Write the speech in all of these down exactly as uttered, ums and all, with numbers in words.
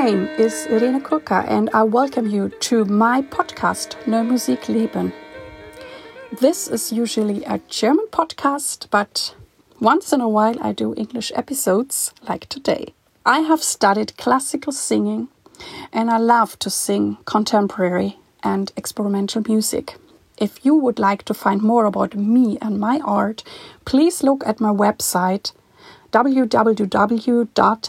name is Irene Kurka and I welcome you to my podcast Neue Musik leben. This is usually a German podcast, but once in a while I do English episodes like today. I have studied classical singing and I love to sing contemporary and experimental music. If you would like to find more about me and my art, please look at my website w w w dot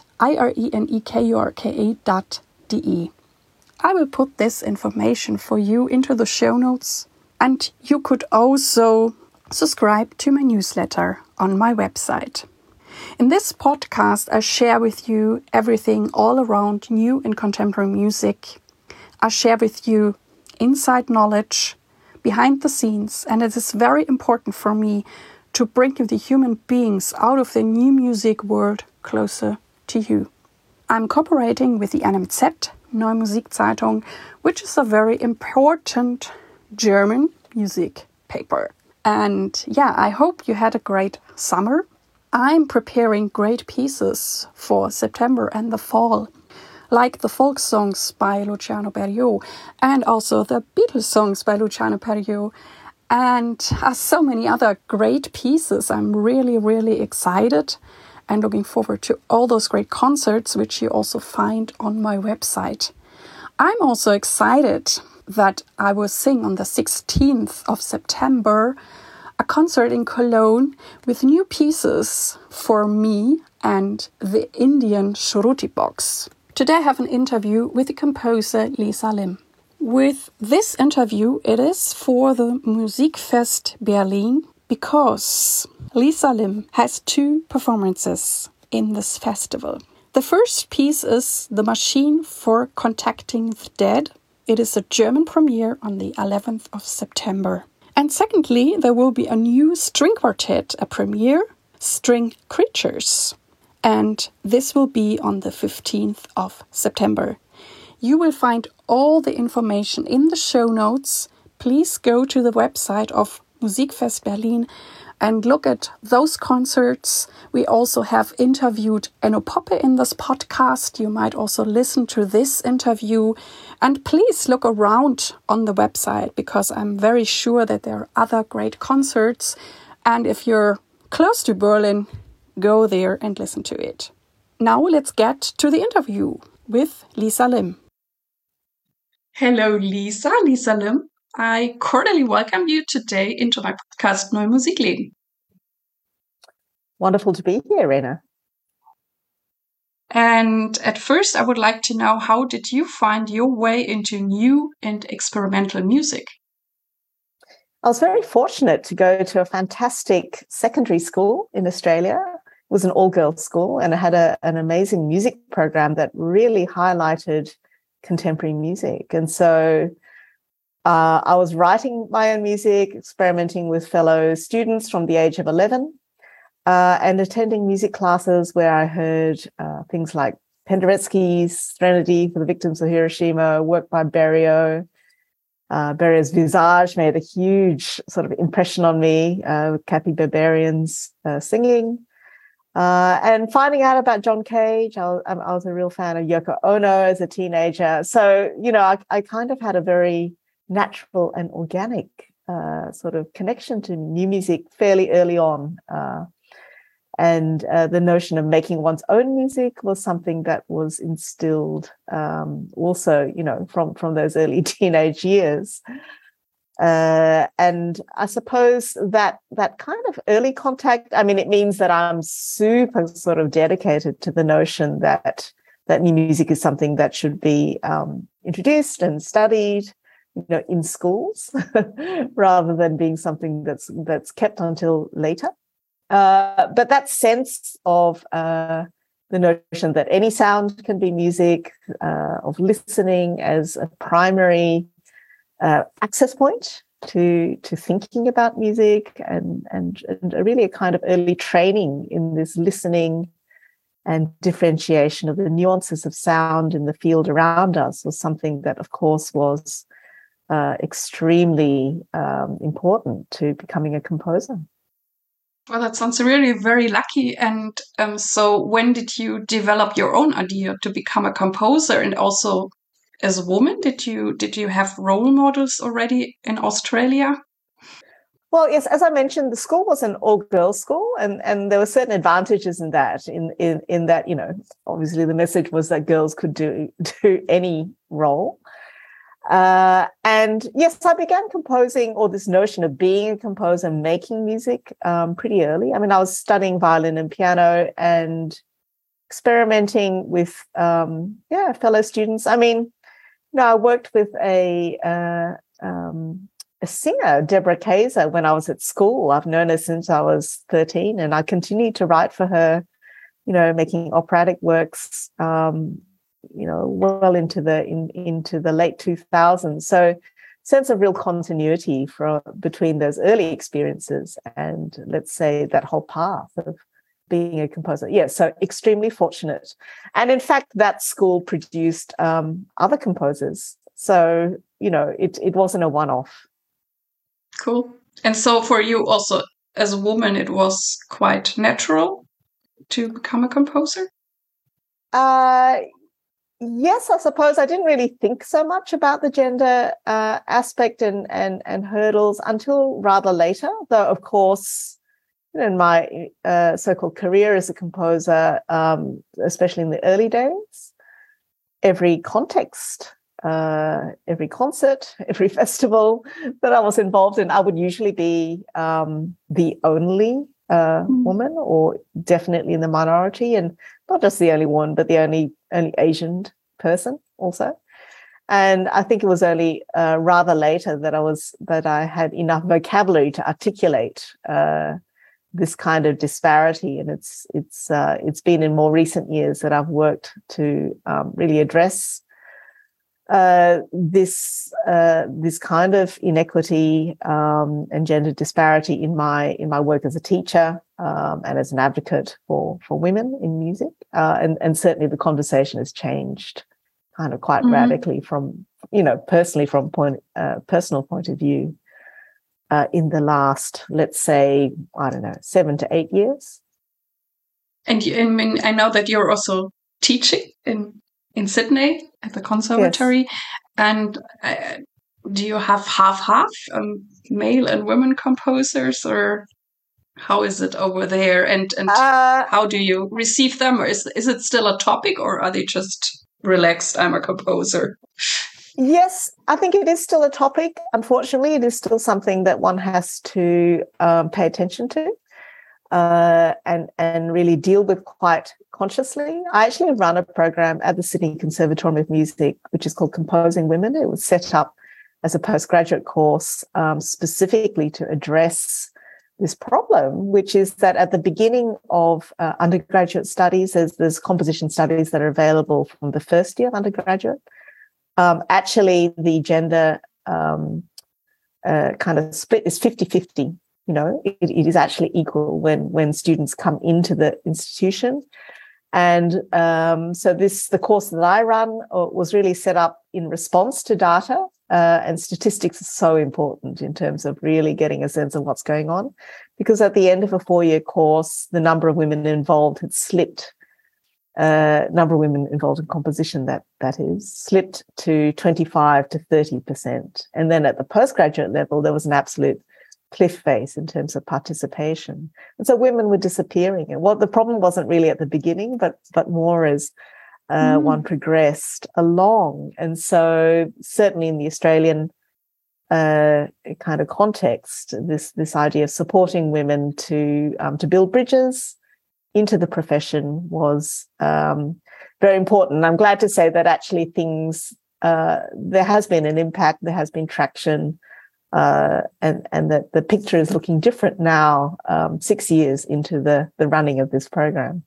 irenekurka dot d e. I will put this information for you into the show notes, and you could also subscribe to my newsletter on my website. In this podcast, I share with you everything all around new and contemporary music. I share with you inside knowledge, behind the scenes, and it is very important for me to bring the human beings out of the new music world closer to you. I'm cooperating with the N M Z, Neue Musik Zeitung, which is a very important German music paper. And yeah, I hope you had a great summer. I'm preparing great pieces for September and the fall, like the folk songs by Luciano Berio and also the Beatles songs by Luciano Berio, and uh, so many other great pieces. I'm really, really excited and looking forward to all those great concerts, which you also find on my website. I'm also excited that I will sing on the sixteenth of September a concert in Cologne with new pieces for me and the Indian Shruti Box. Today I have an interview with the composer Lisa Lim. With this interview, it is for the Musikfest Berlin because Lisa Lim has two performances in this festival. The first piece is The Machine for Contacting the Dead. It is a German premiere on the eleventh of September. And secondly, there will be a new string quartet, a premiere, String Creatures. And this will be on the fifteenth of September. You will find all the information in the show notes. Please go to the website of Musikfest Berlin and look at those concerts. We also have interviewed Enno Poppe in this podcast. You might also listen to this interview. And please look around on the website because I'm very sure that there are other great concerts. And if you're close to Berlin, go there and listen to it. Now let's get to the interview with Lisa Lim. Hello, Lisa, Lisa Lim. I cordially welcome you today into my podcast Neue Musik leben. Wonderful to be here, Rena. And at first, I would like to know, how did you find your way into new and experimental music? I was very fortunate to go to a fantastic secondary school in Australia. It was an all-girls school, and it had a, an amazing music program that really highlighted contemporary music. And so uh, I was writing my own music, experimenting with fellow students from the age of eleven, uh, and attending music classes where I heard uh, things like Penderecki's Threnody for the Victims of Hiroshima, work by Berio. Uh, Berio's Visage made a huge sort of impression on me, uh, with Kathy Berberian's uh, singing. Uh, and finding out about John Cage, I was, I was a real fan of Yoko Ono as a teenager. So, you know, I, I kind of had a very natural and organic uh, sort of connection to new music fairly early on. Uh, and uh, the notion of making one's own music was something that was instilled um, also, you know, from, from those early teenage years. Uh, and I suppose that that kind of early contact, I mean, it means that I'm super sort of dedicated to the notion that that new music is something that should be um, introduced and studied, you know, in schools, rather than being something that's that's kept until later. Uh, but that sense of uh, the notion that any sound can be music, uh, of listening as a primary Uh, access point to to thinking about music, and, and and really a kind of early training in this listening and differentiation of the nuances of sound in the field around us was something that, of course, was uh, extremely um, important to becoming a composer. Well, that sounds really very lucky. And um, so, when did you develop your own idea to become a composer? And also, as a woman, did you did you have role models already in Australia? Well, yes, as I mentioned, the school was an all-girls school, and, and there were certain advantages in that. In, in in that, you know, obviously the message was that girls could do do any role. Uh, and yes, I began composing, or this notion of being a composer, making music, um, pretty early. I mean, I was studying violin and piano and experimenting with, um, yeah, fellow students. I mean, you know, I worked with a uh, um, a singer, Deborah Kaiser, when I was at school. I've known her since I was thirteen, and I continued to write for her, you know, making operatic works, um, you know, well into the in, into the late two thousands. So sense of real continuity for between those early experiences and, let's say, that whole path of being a composer. Yeah, so extremely fortunate. And in fact, that school produced um, other composers. So, you know, it, it wasn't a one-off. Cool. And so for you also, as a woman, it was quite natural to become a composer? Uh, yes, I suppose I didn't really think so much about the gender uh, aspect and, and, and hurdles until rather later, though, of course, in my uh, so-called career as a composer, um, especially in the early days, every context, uh, every concert, every festival that I was involved in, I would usually be um, the only uh, mm. woman, or definitely in the minority, and not just the only one, but the only only Asian person also. And I think it was only uh, rather later that I was that I had enough vocabulary to articulate uh, this kind of disparity, and it's it's uh, it's been in more recent years that I've worked to um, really address uh, this uh, this kind of inequity um, and gender disparity in my in my work as a teacher um, and as an advocate for for women in music, uh, and and certainly the conversation has changed kind of quite mm-hmm. radically from you know personally from point uh, personal point of view. Uh, in the last, let's say, I don't know, seven to eight years. And you, I mean, I know that you're also teaching in in Sydney at the conservatory. Yes. And uh, do you have half-half um, male and women composers, or how is it over there? And and uh, how do you receive them? Or is is it still a topic, or are they just relaxed? I'm a composer. Yes, I think it is still a topic. Unfortunately, it is still something that one has to um, pay attention to uh, and, and really deal with quite consciously. I actually run a program at the Sydney Conservatorium of Music, which is called Composing Women. It was set up as a postgraduate course um, specifically to address this problem, which is that at the beginning of uh, undergraduate studies, there's, there's composition studies that are available from the first year of undergraduate. Um, actually, the gender um, uh, kind of split is fifty-fifty. You know, it, it is actually equal when when students come into the institution. And um, so this, the course that I run uh, was really set up in response to data, uh, and statistics is so important in terms of really getting a sense of what's going on. Because at the end of a four-year course, the number of women involved had slipped Uh, number of women involved in composition, that that is, slipped to twenty-five to thirty percent. And then at the postgraduate level, there was an absolute cliff face in terms of participation. And so women were disappearing. And what the problem wasn't really at the beginning, but but more as uh, mm. one progressed along. And so certainly in the Australian uh, kind of context, this this idea of supporting women to um, to build bridges into the profession was um, very important. I'm glad to say that actually things, uh, there has been an impact, there has been traction, uh, and, and that the picture is looking different now, um, six years into the, the running of this program.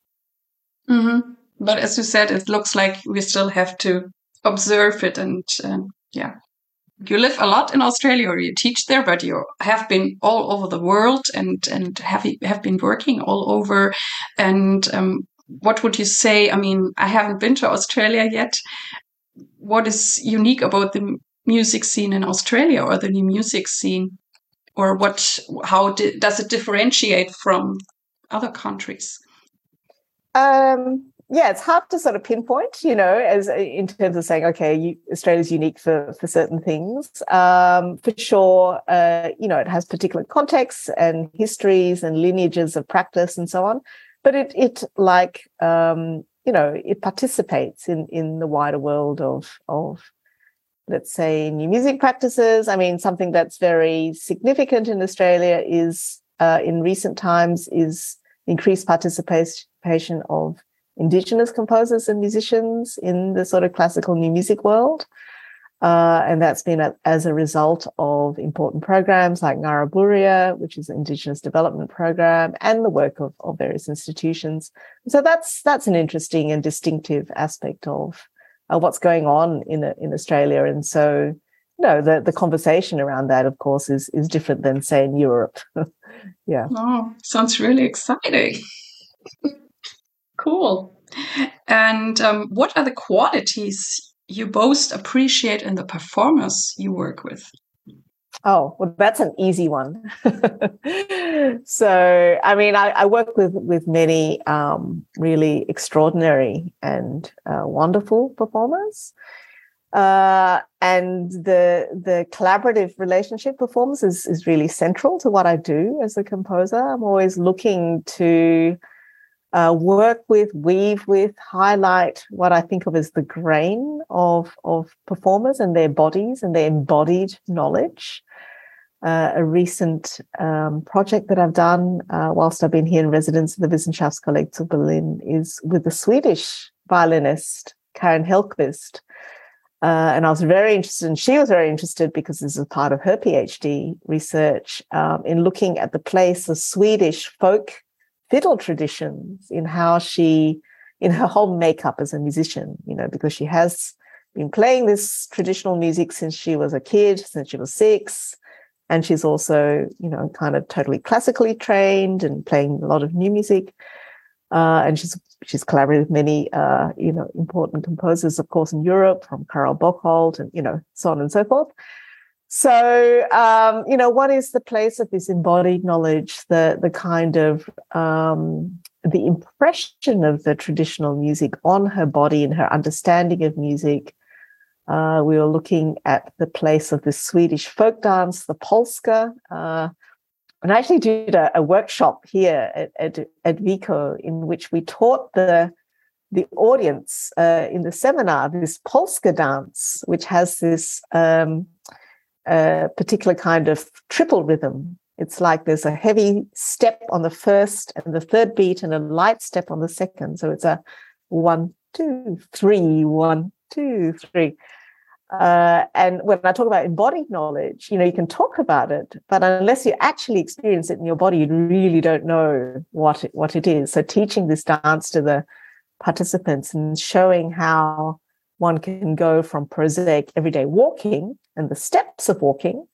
Mm-hmm. But as you said, it looks like we still have to observe it, and um, yeah. You live a lot in Australia, or you teach there, but you have been all over the world and and have have been working all over. And um, what would you say? I mean, I haven't been to Australia yet. What is unique about the music scene in Australia, or the new music scene? or what? How di- does it differentiate from other countries? Um, yeah, it's hard to sort of pinpoint, you know, as in terms of saying, okay, you, Australia's unique for for certain things. Um, for sure, uh, you know, it has particular contexts and histories and lineages of practice and so on. But it it like um, you know, it participates in in the wider world of of let's say new music practices. I mean, something that's very significant in Australia is uh, in recent times is increased participation of Indigenous composers and musicians in the sort of classical new music world. Uh, and that's been a, as a result of important programs like Ngaraburia, which is an Indigenous development program, and the work of, of various institutions. So that's that's an interesting and distinctive aspect of uh, what's going on in in Australia. And so, you know, the, the conversation around that, of course, is is different than, say, in Europe. Yeah. Oh, sounds really exciting. Cool. And um, what are the qualities you most appreciate in the performers you work with? Oh, well, that's an easy one. So, I mean, I, I work with with many um, really extraordinary and uh, wonderful performers. Uh, and the the collaborative relationship performance is, is really central to what I do as a composer. I'm always looking to uh, work with, weave with, highlight what I think of as the grain of, of performers and their bodies and their embodied knowledge. Uh, a recent um, project that I've done uh, whilst I've been here in residence at the Wissenschaftskollektiv Berlin is with the Swedish violinist Karin Hellqvist. Uh, and I was very interested, and she was very interested because this is part of her PhD research um, in looking at the place of Swedish folk fiddle traditions in how she, in her whole makeup as a musician, you know, because she has been playing this traditional music since she was a kid, since she was six. And she's also, you know, kind of totally classically trained and playing a lot of new music. Uh, and she's she's collaborated with many, uh, you know, important composers, of course, in Europe, from Karel Bockholt and, you know, so on and so forth. So, um, you know, what is the place of this embodied knowledge, the the kind of um, the impression of the traditional music on her body and her understanding of music? Uh, we were looking at the place of the Swedish folk dance, the polska. Uh, and I actually did a, a workshop here at, at, at Vico in which we taught the, the audience uh, in the seminar this polska dance, which has this um, uh, particular kind of triple rhythm. It's like there's a heavy step on the first and the third beat and a light step on the second. So it's a one, two, three, one, two, three. Uh, and when I talk about embodied knowledge, you know, you can talk about it, but unless you actually experience it in your body, you really don't know what it, what it is. So teaching this dance to the participants and showing how one can go from prosaic everyday walking and the steps of walking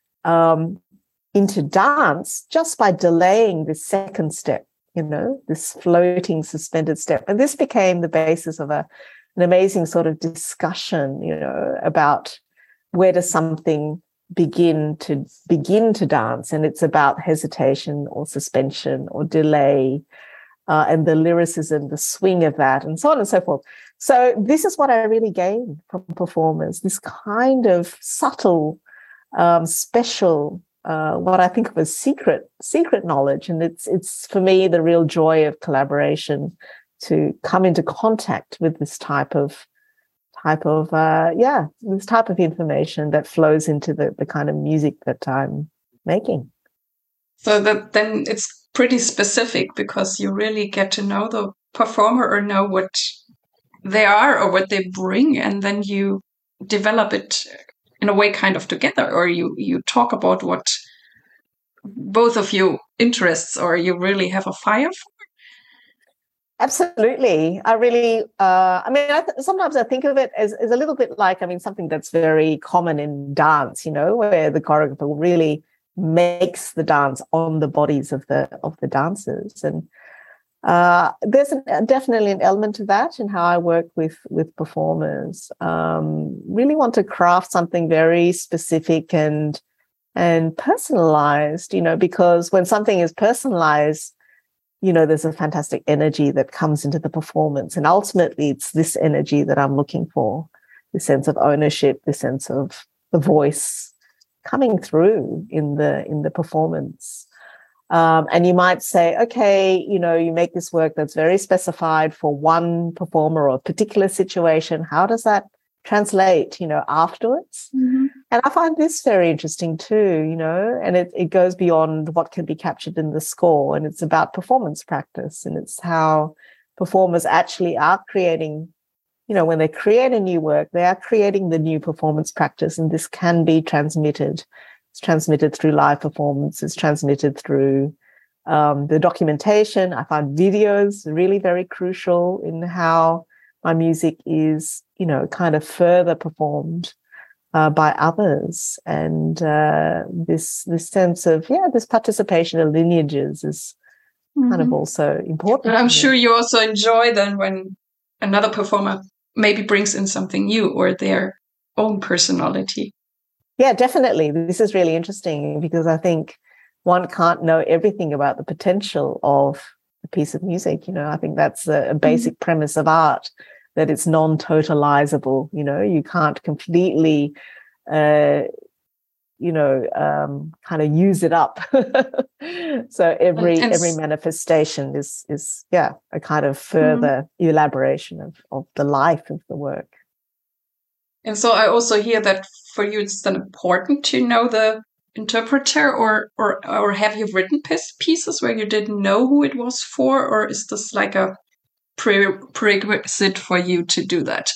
um, into dance just by delaying the second step, you know, this floating suspended step. And this became the basis of a an amazing sort of discussion, you know, about where does something begin to begin to dance, and it's about hesitation or suspension or delay, uh, and the lyricism, the swing of that, and so on and so forth. So this is what I really gain from performers: this kind of subtle, um, special, uh, what I think of as secret, secret knowledge, and it's it's for me the real joy of collaboration, to come into contact with this type of type of uh, yeah, this type of information that flows into the, the kind of music that I'm making. So that then it's pretty specific because you really get to know the performer or know what they are or what they bring, and then you develop it in a way kind of together, or you you talk about what both of you interests, or you really have a fire for. Absolutely. I really, uh, I mean, I th- sometimes I think of it as, as a little bit like, I mean, something that's very common in dance, you know, where the choreographer really makes the dance on the bodies of the of the dancers. And uh, there's an, definitely an element of that in how I work with, with performers. Um, really want to craft something very specific and and personalized, you know, because when something is personalized, you know, there's a fantastic energy that comes into the performance. And ultimately, it's this energy that I'm looking for, the sense of ownership, the sense of the voice coming through in the in the performance. Um, and you might say, okay, you know, you make this work that's very specified for one performer or a particular situation. How does that translate, you know, afterwards? Mm-hmm. And I find this very interesting too, you know, and it, it goes beyond what can be captured in the score, and it's about performance practice, and it's how performers actually are creating, you know, when they create a new work, they are creating the new performance practice, and this can be transmitted. It's transmitted through live performance, it's transmitted through um, the documentation. I find videos really very crucial in how my music is, you know, kind of further performed Uh, by others, and uh, this this sense of yeah, this participation in lineages is mm-hmm. kind of also important. And I'm sure you also enjoy then when another performer maybe brings in something new or their own personality. Yeah, definitely. This is really interesting because I think one can't know everything about the potential of a piece of music. You know, I think that's a, a basic mm-hmm. premise of art, that it's non-totalizable. You know, you can't completely, uh, you know, um, kind of use it up. So every and, every manifestation is is yeah a kind of further mm-hmm. elaboration of of the life of the work. And so I also hear that for you it's then important to know the interpreter, or or or have you written pieces where you didn't know who it was for, or is this like a prerequisite for you to do that?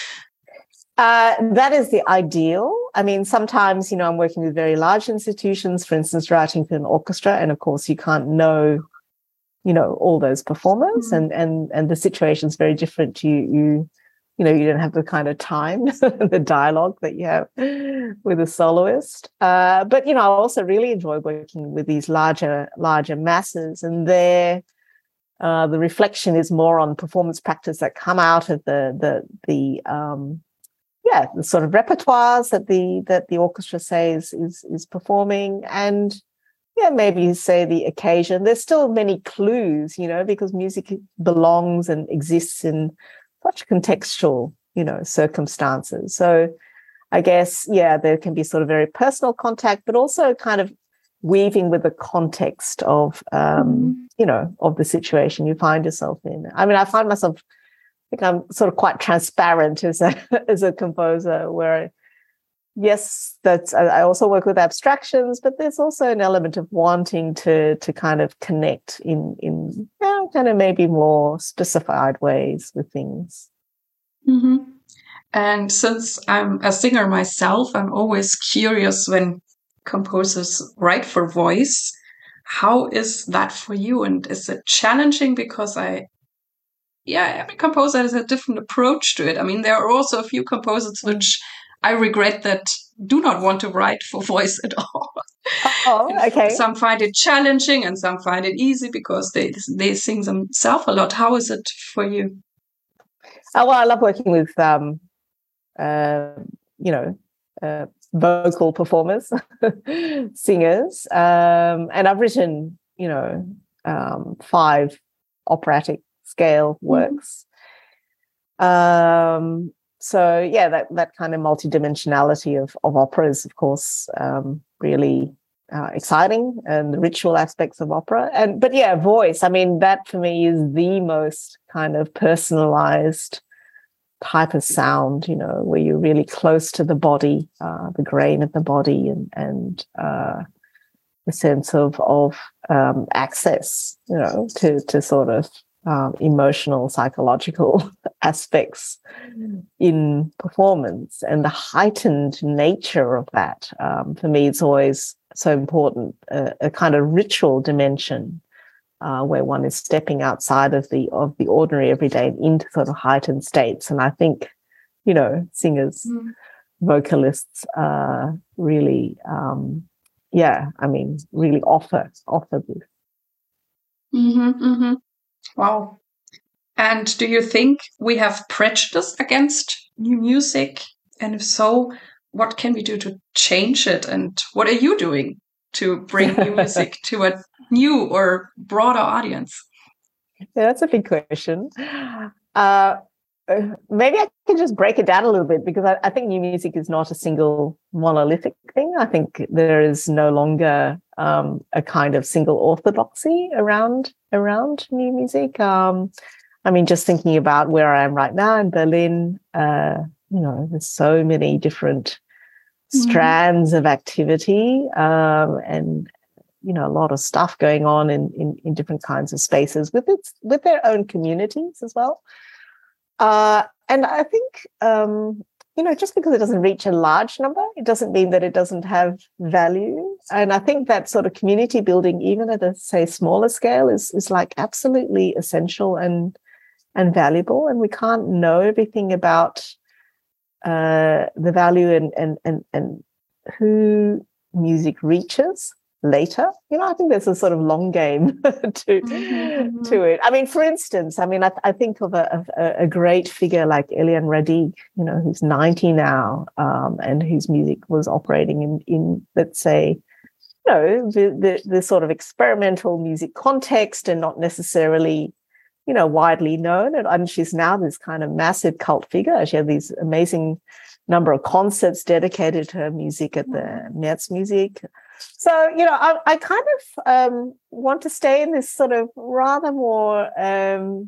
Uh, that is the ideal. I mean, sometimes, you know, I'm working with very large institutions, for instance, writing for an orchestra, and of course you can't know, you know, all those performers, mm-hmm. and and and the situation's very different. You you you know, you don't have the kind of time, the dialogue that you have with a soloist. Uh, but, you know, I also really enjoy working with these larger larger masses, and they're Uh, the reflection is more on performance practice that come out of the the the um, yeah the sort of repertoires that the that the orchestra says is is performing, and yeah maybe you say the occasion. There's still many clues, you know, because music belongs and exists in such contextual, you know, circumstances. So I guess yeah there can be sort of very personal contact, but also kind of weaving with the context of, um, mm-hmm. you know, of the situation you find yourself in. I mean, I find myself, I think I'm sort of quite transparent as a as a composer, where, yes, that's, I also work with abstractions, but there's also an element of wanting to to kind of connect in, in you know, kind of maybe more specified ways with things. Mm-hmm. And since I'm a singer myself, I'm always curious when composers write for voice. How is that for you? And is it challenging? Because I, yeah, every composer has a different approach to it. I mean, there are also a few composers mm. which I regret that do not want to write for voice at all. Oh, okay. Some find it challenging and some find it easy because they they sing themselves a lot. How is it for you? Oh, well, I love working with, um, uh, you know, uh, vocal performers, singers, um, and I've written, you know, um, five operatic scale works. Mm-hmm. Um, so yeah, that that kind of multidimensionality of of opera is, of course, um, really uh, exciting, and the ritual aspects of opera. And but yeah, voice. I mean, that for me is the most kind of personalized type of sound, you know, where you're really close to the body, uh, the grain of the body, and and uh, the sense of of um, access, you know, to to sort of um, emotional, psychological aspects in performance, and the heightened nature of that. Um, for me, it's always so important, uh, a kind of ritual dimension. Uh, where one is stepping outside of the of the ordinary everyday and into sort of heightened states. And I think, you know, singers, mm. vocalists uh, really, um, yeah, I mean, really offer offer this. Mm-hmm, mm-hmm. Wow. And do you think we have prejudice against new music? And if so, what can we do to change it? And what are you doing to bring new music to a new or broader audience? Yeah, that's a big question. Uh, maybe I can just break it down a little bit, because I, I think new music is not a single monolithic thing. I think there is no longer um, a kind of single orthodoxy around around new music. Um, I mean, just thinking about where I am right now in Berlin, uh, you know, there's so many different mm-hmm. strands of activity, um, and you know, a lot of stuff going on in, in, in different kinds of spaces with its, with their own communities as well. Uh, and I think, um, you know, just because it doesn't reach a large number, it doesn't mean that it doesn't have value. And I think that sort of community building, even at a, say, smaller scale, is, is like absolutely essential and, and valuable. And we can't know everything about uh, the value and, and, and, and who music reaches later. You know, I think there's a sort of long game to mm-hmm. to it. I mean, for instance, I mean, I, I think of a, a, a great figure like Eliane Radigue, you know, who's ninety now, um, and whose music was operating in, in let's say, you know, the, the the sort of experimental music context, and not necessarily, you know, widely known. And, and she's now this kind of massive cult figure. She had these amazing number of concerts dedicated to her music at the Märzmusik. So, you know, I, I kind of um, want to stay in this sort of rather more um,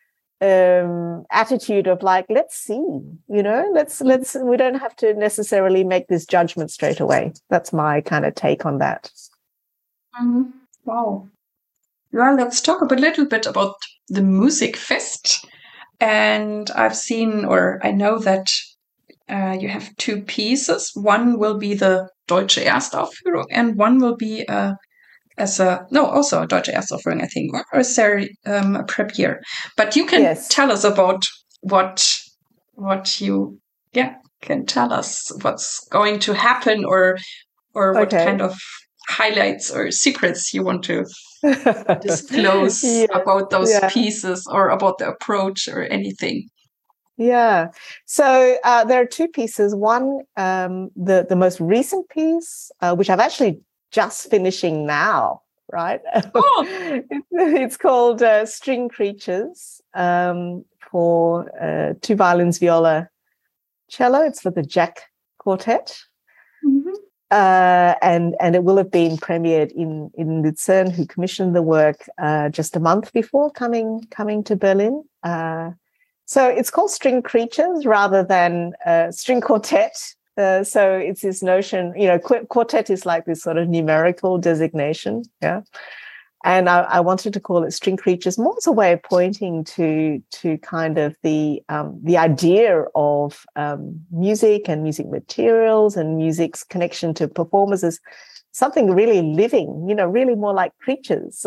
um, attitude of like, let's see, you know, let's, let's, we don't have to necessarily make this judgment straight away. That's my kind of take on that. Um, wow. Well, let's talk a little bit about the Musikfest. And I've seen, or I know that uh, you have two pieces. One will be the Deutsche Erstaufführung, and one will be uh, as a, no, also a Deutsche Erstaufführung, I think, or is there um, a premiere? But you can yes. tell us about what, what you, yeah, can tell us what's going to happen, or, or what okay. kind of highlights or secrets you want to disclose yeah. about those yeah. pieces, or about the approach, or anything. Yeah. So uh, there are two pieces. One, um, the, the most recent piece, uh, which I'm actually just finishing now, right? Oh. It's called uh, String Creatures, um, for uh, two violins, viola, cello. It's for the Jack Quartet. Mm-hmm. Uh, and and it will have been premiered in, in Lucerne, who commissioned the work uh, just a month before coming coming to Berlin. Uh, So it's called String Creatures rather than uh, String Quartet. Uh, so it's this notion, you know, qu- quartet is like this sort of numerical designation, yeah. And I, I wanted to call it String Creatures more as a way of pointing to to kind of the um, the idea of um, music and music materials and music's connection to performers as something really living, you know, really more like creatures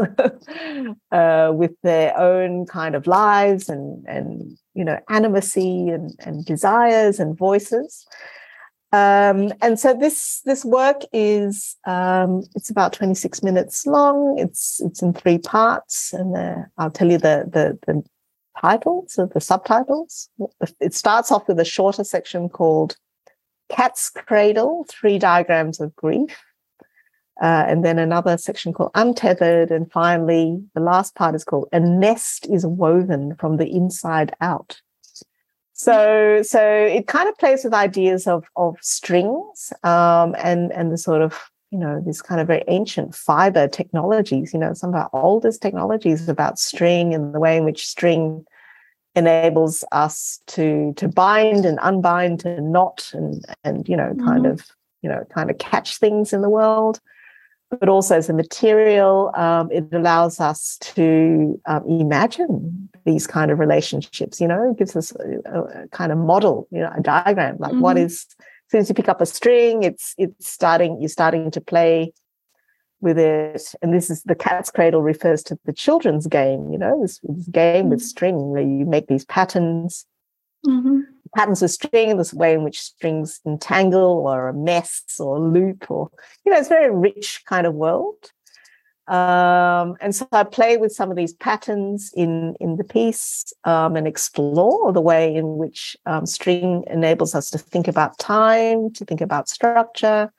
uh, with their own kind of lives and, and you know, animacy and, and desires and voices. Um, and so this this work is, um, it's about twenty-six minutes long. It's it's in three parts. And the, I'll tell you the, the, the titles of the subtitles. It starts off with a shorter section called Cat's Cradle, Three Diagrams of Grief. Uh, and then another section called Untethered. And finally, the last part is called A Nest is Woven from the Inside Out. So, so it kind of plays with ideas of, of strings um, and, and the sort of, you know, this kind of very ancient fiber technologies, you know, some of our oldest technologies about string and the way in which string enables us to, to bind and unbind, to knot and, and, you know, kind mm-hmm. of, you know, kind of catch things in the world. But also as a material, um, it allows us to um, imagine these kind of relationships, you know, it gives us a, a kind of model, you know, a diagram, like mm-hmm. what is, as soon as you pick up a string, it's it's starting, you're starting to play with it. And this is, the Cat's Cradle refers to the children's game, you know, this, this game mm-hmm. with string where you make these patterns. Mm-hmm. Patterns of string, this way in which strings entangle or a mess or loop, or, you know, it's a very rich kind of world. Um, and so I play with some of these patterns in, in the piece um, and explore the way in which um, string enables us to think about time, to think about structure,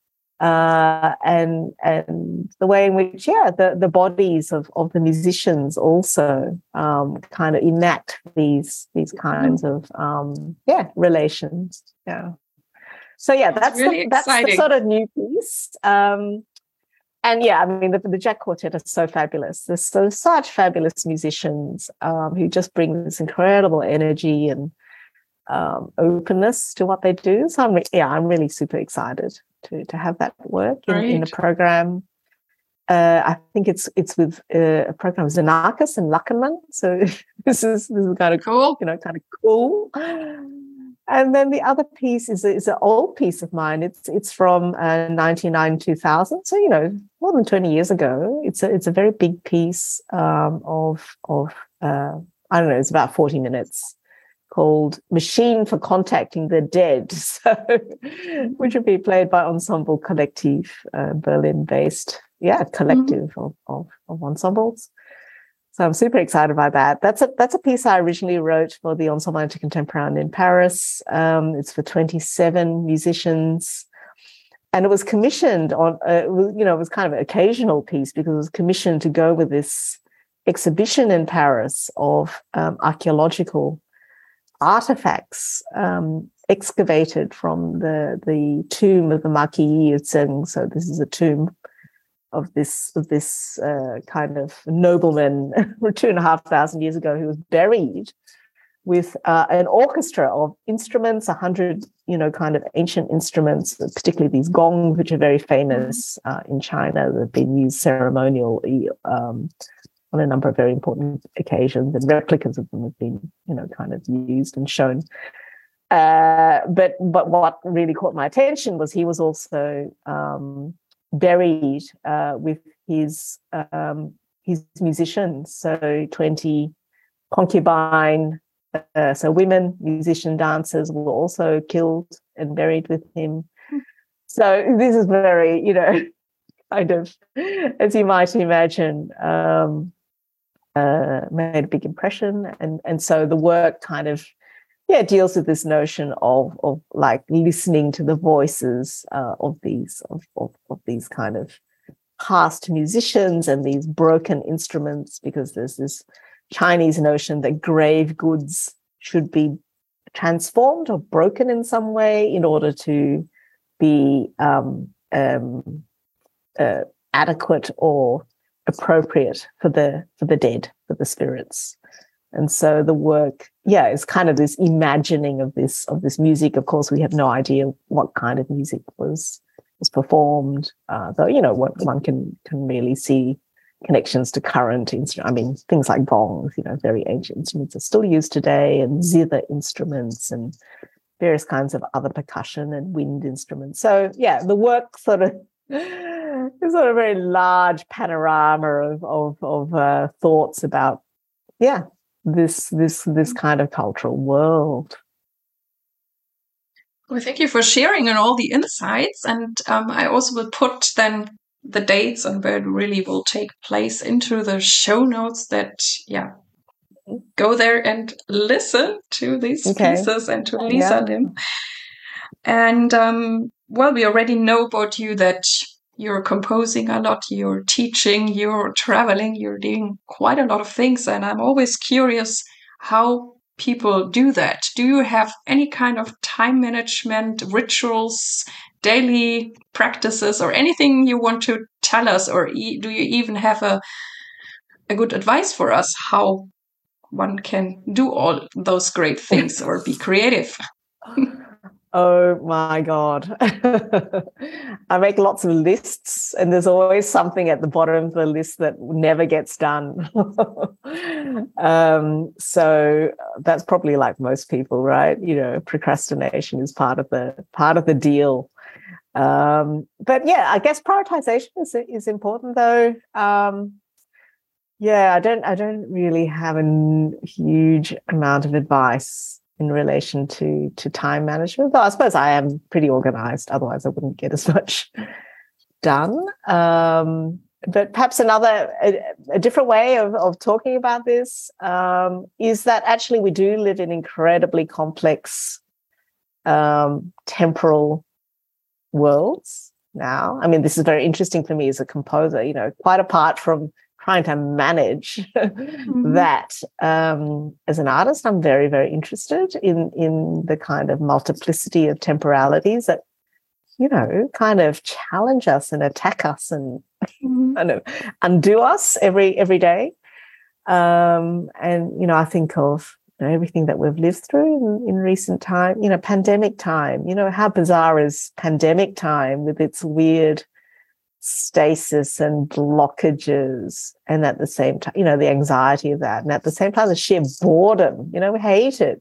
uh, and and the way in which, yeah, the, the bodies of, of the musicians also um, kind of enact these these kinds of um, yeah relations. Yeah. So yeah, that's, that's really the, that's the sort of new piece. Um, And yeah, I mean, the, the Jack Quartet is so fabulous. There's so such fabulous musicians um, who just bring this incredible energy and um, openness to what they do. So I'm re- yeah, I'm really super excited to to have that work in, in a program. Uh, I think it's it's with uh, a program of Xenakis and Lachenmann. So this is this is kind of cool, you know, kind of cool. And then the other piece is, is an old piece of mine. It's it's from uh, ninety-nine, two thousand. So, you know, more than twenty years ago. It's a, it's a very big piece um, of, of uh, I don't know, it's about forty minutes, called Machine for Contacting the Dead, so, which would be played by Ensemble Collective, uh, Berlin-based, yeah, collective mm-hmm. of, of, of ensembles. So I'm super excited by that. That's a that's a piece I originally wrote for the Ensemble Intercontemporain in Paris. Um, it's for twenty-seven musicians, and it was commissioned on. Uh, you know, it was kind of an occasional piece because it was commissioned to go with this exhibition in Paris of um, archaeological artifacts um, excavated from the the tomb of the Marquis of Tseng. So this is a tomb of this of this uh, kind of nobleman two and a half thousand years ago who was buried with uh, an orchestra of instruments, a hundred, you know, kind of ancient instruments, particularly these gongs, which are very famous uh, in China. They've been used ceremonially um, on a number of very important occasions, and replicas of them have been, you know, kind of used and shown. Uh, but but what really caught my attention was he was also um, buried uh, with his um, his musicians, so twenty concubine, uh, so women musician dancers were also killed and buried with him. So this is very, you know, kind of, as you might imagine, um, uh, made a big impression, and and so the work kind of yeah deals with this notion of of like listening to the voices uh, of these of, of of these kind of past musicians and these broken instruments, because there's this Chinese notion that grave goods should be transformed or broken in some way in order to be um, um, uh, adequate or appropriate for the for the dead, for the spirits. And so the work, yeah, is kind of this imagining of this of this music. Of course, we have no idea what kind of music was was performed, uh, though, you know, what one can can really see connections to current instruments. I mean, things like gongs, you know, very ancient instruments are still used today, and zither instruments and various kinds of other percussion and wind instruments. So, yeah, the work sort of is sort of a very large panorama of of, of uh, thoughts about, yeah, this this this kind of cultural world. Well, thank you for sharing and all the insights. And um, I also will put then the dates and where it really will take place into the show notes, that, yeah, go there and listen to these okay. pieces and to Lisa yeah. Lim. And, um, well, we already know about you that you're composing a lot, you're teaching, you're traveling, you're doing quite a lot of things. And I'm always curious how people do that. Do you have any kind of time management rituals, daily practices, or anything you want to tell us? Or e- do you even have a, a good advice for us how one can do all those great things or be creative? Oh my God. I make lots of lists, and there's always something at the bottom of the list that never gets done. um, so that's probably like most people, right? You know, procrastination is part of the part of the deal. Um, but yeah, I guess prioritization is is important though. Um, yeah, I don't I don't really have a n- huge amount of advice in relation to to time management. Though I suppose I am pretty organized, otherwise I wouldn't get as much done. Um, but perhaps another, a, a different way of, of talking about this um, is that actually we do live in incredibly complex um, temporal worlds now. I mean, this is very interesting for me as a composer, you know, quite apart from trying to manage mm-hmm. that. Um, as an artist, I'm very, very interested in, in the kind of multiplicity of temporalities that, you know, kind of challenge us and attack us and mm-hmm. kind of undo us every every day. Um, and, you know, I think of you know, everything that we've lived through in, in recent time, you know, pandemic time, you know, how bizarre is pandemic time with its weird stasis and blockages, and at the same time, you know, the anxiety of that, and at the same time, the sheer boredom, you know, we hate it.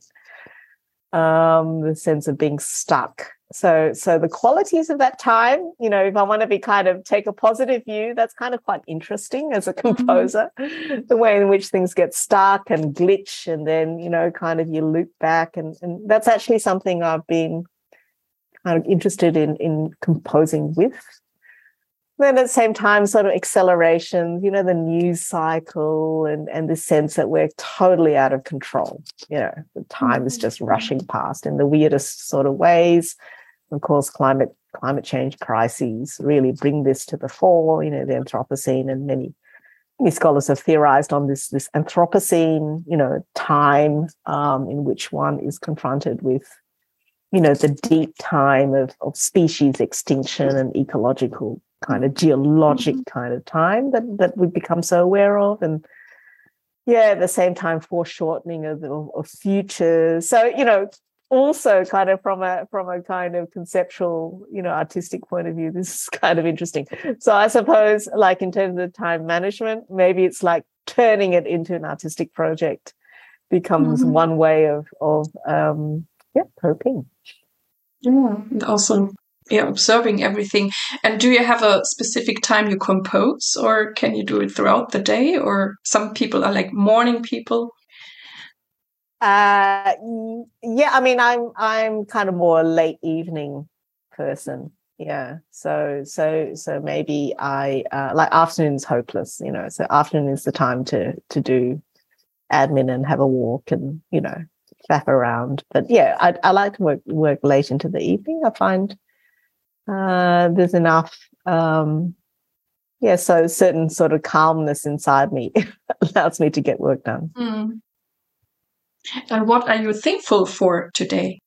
Um, the sense of being stuck. So, so the qualities of that time, you know, if I want to be kind of take a positive view, that's kind of quite interesting as a composer, mm-hmm. the way in which things get stuck and glitch, and then, you know, kind of you loop back. And, and that's actually something I've been kind of interested in, in composing with. Then at the same time, sort of acceleration, you know, the news cycle and, and the sense that we're totally out of control. You know, the time is just rushing past in the weirdest sort of ways. Of course, climate climate change crises really bring this to the fore. You know, the Anthropocene, and many many scholars have theorized on this this Anthropocene, you know, time um, in which one is confronted with, you know, the deep time of, of species extinction and ecological kind of geologic mm-hmm. kind of time that, that we've become so aware of. And yeah, at the same time, foreshortening of, of, of futures. So, you know, also kind of from a from a kind of conceptual, you know, artistic point of view, this is kind of interesting. So I suppose, like in terms of time management, maybe it's like turning it into an artistic project becomes mm-hmm. one way of of um, yeah, coping. Yeah, and also yeah, observing everything. And do you have a specific time you compose, or can you do it throughout the day? Or some people are like morning people. Uh, yeah, I mean, I'm I'm kind of more a late evening person. Yeah, so so so maybe I uh, like afternoon's hopeless. You know, so afternoon is the time to to do admin and have a walk and you know faff around. But yeah, I I like to work work late into the evening. I find uh, there's enough. Um, yeah, so certain sort of calmness inside me allows me to get work done. Mm. And what are you thankful for today?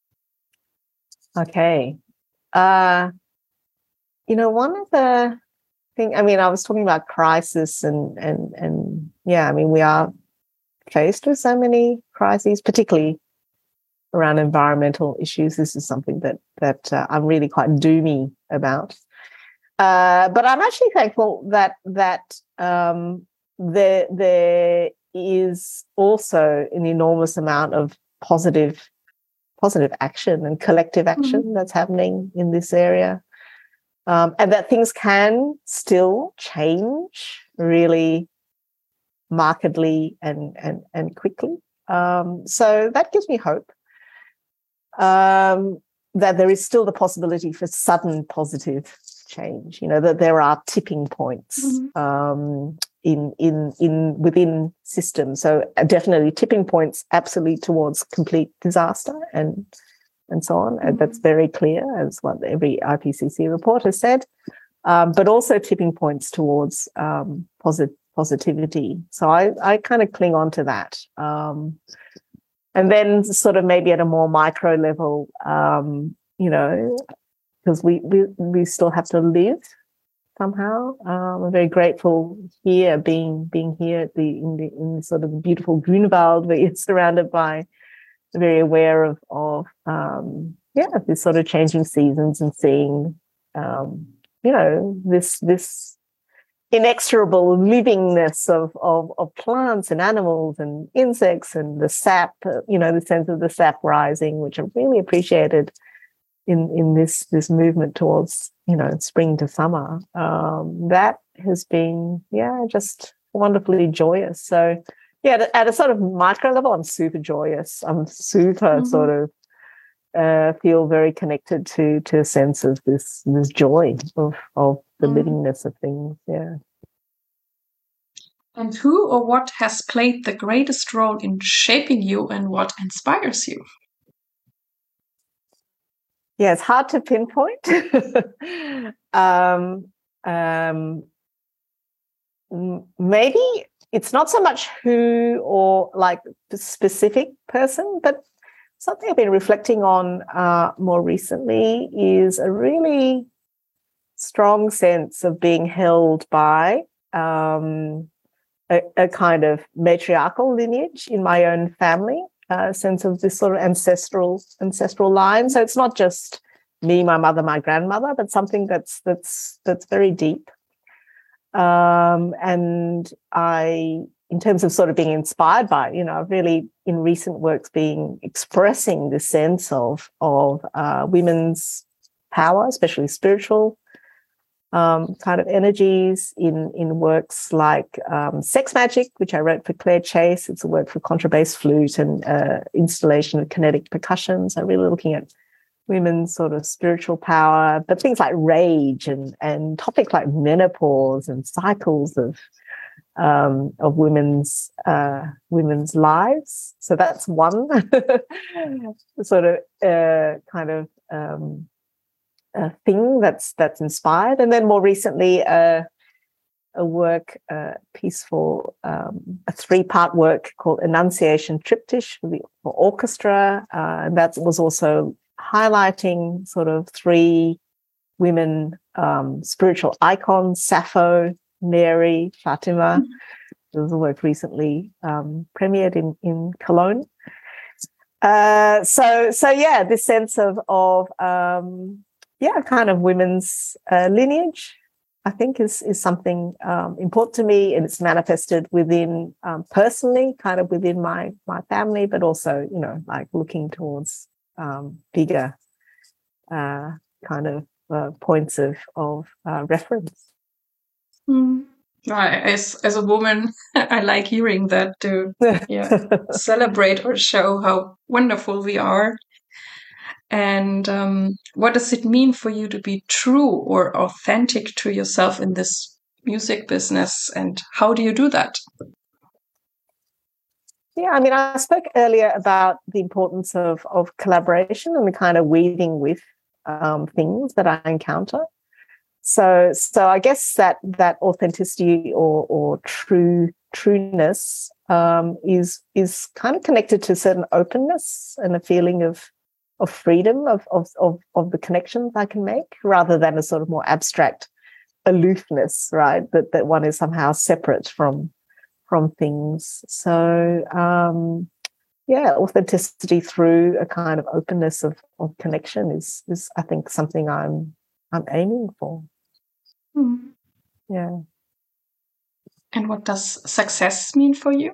Okay. Uh, you know, one of the things, I mean, I was talking about crisis and, and, and yeah, I mean, we are faced with so many crises, particularly around environmental issues. This is something that, that uh, I'm really quite doomy about. Uh, but I'm actually thankful that, that um, there, there is also an enormous amount of positive positive action and collective action mm-hmm. that's happening in this area, um, and that things can still change really markedly and and and quickly. Um, so that gives me hope um, that there is still the possibility for sudden positive change. You know, that there are tipping points mm-hmm. um, in in in within systems. So definitely tipping points absolutely towards complete disaster and and so on. Mm-hmm. And that's very clear, as what every I P C C report has said. Um, but also tipping points towards um, posit- positivity. So I I kind of cling on to that. Um, and then sort of maybe at a more micro level, um, you know, because we, we we still have to live somehow. Um, I'm very grateful here, being being here at the in the in the sort of beautiful Grunewald, where you're surrounded by, very aware of of um, yeah, this sort of changing seasons and seeing um, you know this this inexorable livingness of, of of plants and animals and insects and the sap, you know, the sense of the sap rising, which I really appreciated in in this this movement towards, you know, spring to summer. Um, that has been, yeah, just wonderfully joyous. So yeah, at a, at a sort of micro level, I'm super joyous. I'm super mm-hmm. sort of uh, feel very connected to to a sense of this this joy of of the mm. livingness of things. Yeah. And who or what has played the greatest role in shaping you, and what inspires you? Yeah, it's hard to pinpoint. um, um, maybe it's not so much who or like the specific person, but something I've been reflecting on uh, more recently is a really strong sense of being held by um, a, a kind of matriarchal lineage in my own family, a sense of this sort of ancestral ancestral line. So it's not just me, my mother, my grandmother, but something that's that's that's very deep. Um, and I, in terms of sort of being inspired by, you know, really in recent works being expressing this sense of of uh, women's power, especially spiritual um, kind of energies in in works like um, Sex Magic, which I wrote for Claire Chase. It's a work for contrabass flute and uh, installation of kinetic percussion. So really looking at women's sort of spiritual power, but things like rage and and topics like menopause and cycles of um, of women's uh, women's lives. So that's one sort of uh, kind of um, a thing that's that's inspired. And then more recently, uh, a work uh, piece for um, a three-part work called Annunciation Triptych for, the, for orchestra, uh, and that was also highlighting sort of three women um, spiritual icons: Sappho, Mary, Fatima. Mm-hmm. There was a work recently um, premiered in in Cologne. Uh, so so yeah, this sense of of um, yeah, kind of women's uh, lineage, I think is is something um, important to me, and it's manifested within um, personally, kind of within my my family, but also, you know, like looking towards um, bigger uh, kind of uh, points of of uh, reference. Mm. As as a woman, I like hearing that to yeah, celebrate or show how wonderful we are. And um, what does it mean for you to be true or authentic to yourself in this music business? And how do you do that? Yeah, I mean, I spoke earlier about the importance of, of collaboration and the kind of weaving with um, things that I encounter. So, so I guess that that authenticity or or true trueness um, is is kind of connected to certain openness and a feeling of of freedom of, of of of the connections I can make, rather than a sort of more abstract aloofness, right? That that one is somehow separate from from things. So um, yeah, authenticity through a kind of openness of, of connection is is I think something I'm I'm aiming for. Mm. Yeah. And what does success mean for you?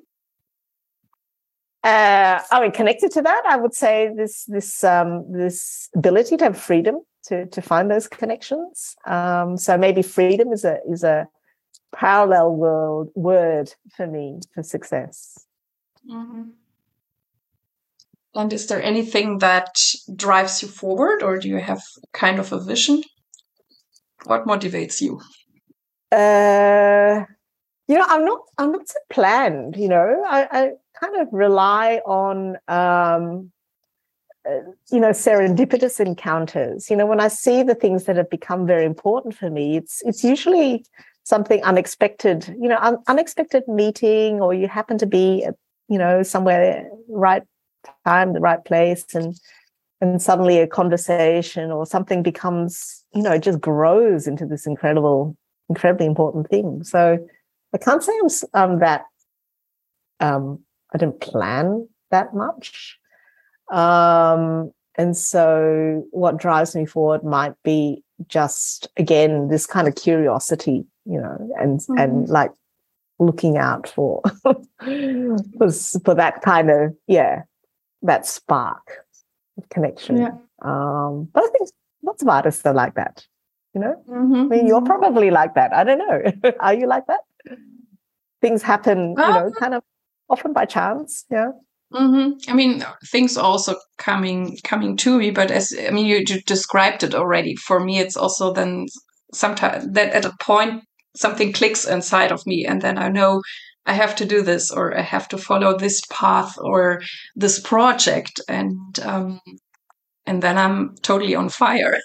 Uh, I mean, connected to that, I would say this this um, this ability to have freedom to to find those connections. Um, so maybe freedom is a is a parallel world word for me for success. Mm-hmm. And is there anything that drives you forward, or do you have kind of a vision? What motivates you? Uh, you know, I'm not I'm not so planned. You know, I, I kind of rely on um, uh, you know, serendipitous encounters. You know, when I see the things that have become very important for me, it's it's usually something unexpected. You know, un- unexpected meeting, or you happen to be, you know, somewhere right time, the right place, and and suddenly a conversation or something becomes, you know, it just grows into this incredible, incredibly important thing. So I can't say I'm, I'm that, um, I didn't plan that much. Um, and so what drives me forward might be just, again, this kind of curiosity, you know, and, mm-hmm. and like looking out for, for, for that kind of, yeah, that spark of connection. Yeah. Um, but I think lots of artists are like that, you know? Mm-hmm. I mean, you're probably like that. I don't know. Are you like that? Things happen, you know, kind of often by chance. Yeah. Mm-hmm. I mean, things also coming coming to me, but as I mean, you, you described it already. For me, it's also then sometimes that at a point something clicks inside of me, and then I know I have to do this, or I have to follow this path, or this project, and um, and then I'm totally on fire.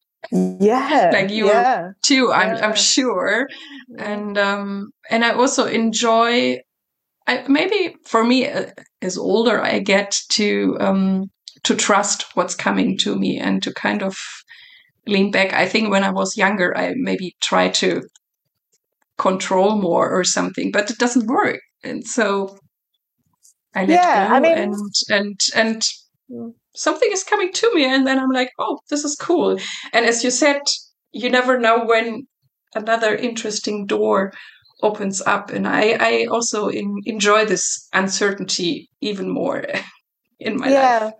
Yeah, Like you yeah, too, I'm yeah. I'm sure, Yeah. and um, and I also enjoy. I, maybe for me, uh, as older I get to um, to trust what's coming to me and to kind of lean back. I think when I was younger, I maybe tried to control more or something, but it doesn't work, and so I let Yeah, I go, mean, and and and something is coming to me, and then I'm like, oh, this is cool. And as you said, you never know when another interesting door opens up, and I, I also in, enjoy this uncertainty even more in my yeah, life.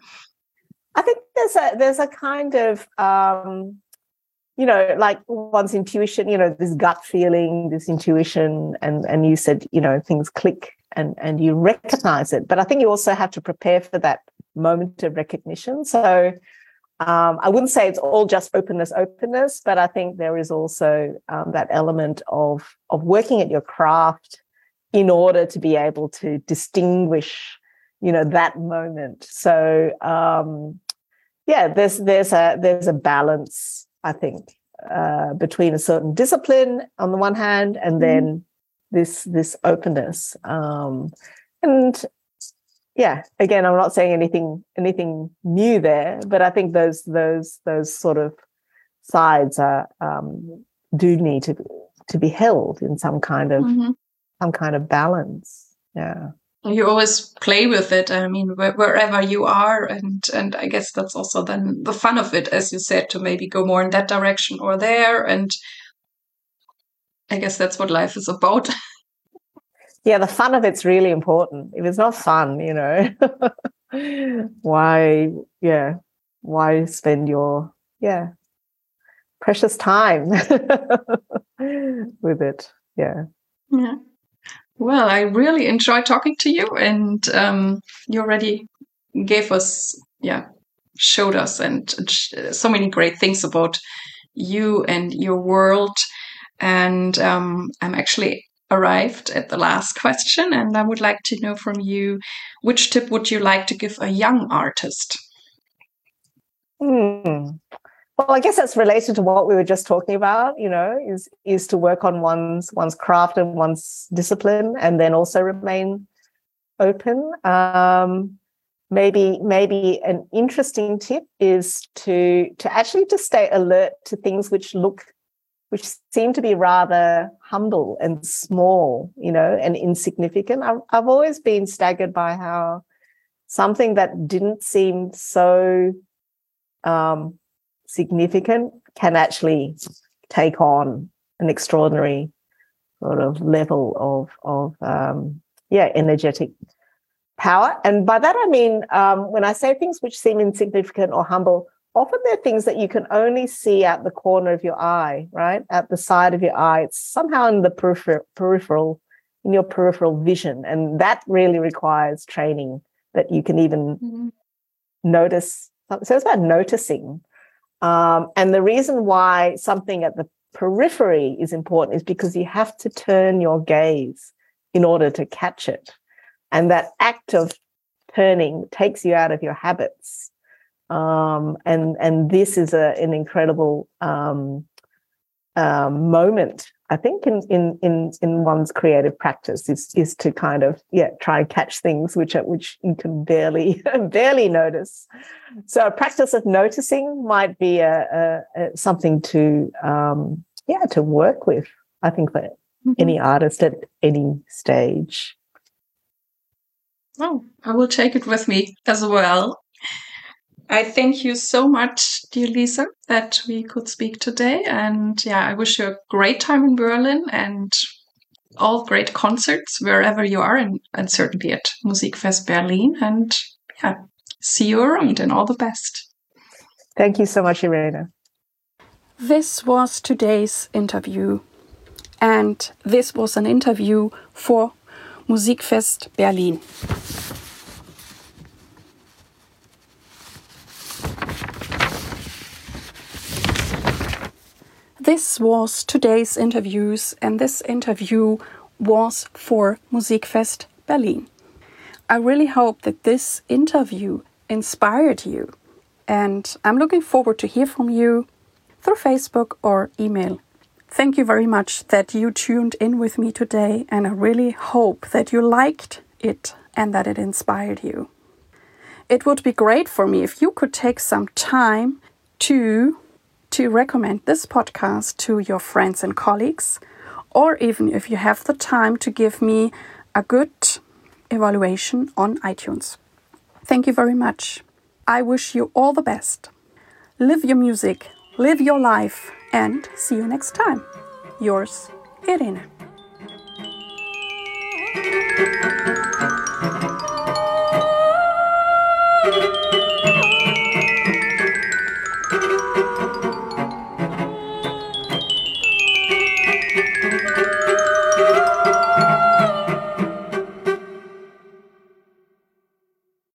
I think there's a there's a kind of um, you know, like one's intuition, you know, this gut feeling, this intuition, and and you said, you know, things click and and you recognize it. But I think you also have to prepare for that moment of recognition. So um, I wouldn't say it's all just openness, openness, but I think there is also um, that element of of working at your craft in order to be able to distinguish, you know, that moment. So um, yeah, there's there's a there's a balance, I think, uh, between a certain discipline on the one hand, and then mm-hmm. this this openness. Um, and yeah, again, I'm not saying anything anything new there, but I think those those those sort of sides are um, do need to to be held in some kind of mm-hmm. some kind of balance. Yeah. You always play with it. I mean, wh- wherever you are, and and I guess that's also then the fun of it, as you said, to maybe go more in that direction or there. And I guess that's what life is about. Yeah, the fun of it's really important. If it's not fun, you know, why, yeah, why spend your, yeah, precious time with it? Yeah. Yeah. Well, I really enjoyed talking to you, and um, you already gave us, yeah, showed us and so many great things about you and your world. And um, I'm actually arrived at the last question, and I would like to know from you, which tip would you like to give a young artist? Hmm. Well, I guess that's related to what we were just talking about, you know, is is to work on one's one's craft and one's discipline, and then also remain open. Um, maybe maybe an interesting tip is to to actually just stay alert to things which look which seem to be rather humble and small, you know, and insignificant. I've, I've always been staggered by how something that didn't seem so um, significant can actually take on an extraordinary sort of level of, of um, yeah, energetic power. And by that, I mean, um, when I say things which seem insignificant or humble, often they're things that you can only see at the corner of your eye, right? At the side of your eye. It's somehow in the peripheral, peripheral, in your peripheral vision. And that really requires training that you can even mm-hmm. notice. So it's about noticing. Um, and the reason why something at the periphery is important is because you have to turn your gaze in order to catch it. And that act of turning takes you out of your habits. Um, and and this is a, an incredible um, um, moment, I think, in, in in in one's creative practice is is to kind of yeah try and catch things which are, which you can barely barely notice. So a practice of noticing might be a, a, a something to um, yeah to work with. I think for mm-hmm. any artist at any stage. Oh, I will take it with me as well. I thank you so much, dear Lisa, that we could speak today. And yeah, I wish you a great time in Berlin and all great concerts wherever you are, and, and certainly at Musikfest Berlin. And yeah, see you around, and all the best. Thank you so much, Irena. This was today's interview. And this was an interview for Musikfest Berlin. this was today's interviews, and this interview was for Musikfest Berlin. I really hope that this interview inspired you, and I'm looking forward to hear from you through Facebook or email. Thank you very much that you tuned in with me today, and I really hope that you liked it and that it inspired you. It would be great for me if you could take some time to, to recommend this podcast to your friends and colleagues, or even if you have the time to give me a good evaluation on iTunes. Thank you very much. I wish you all the best. Live your music, live your life, and see you next time. Yours, Irene.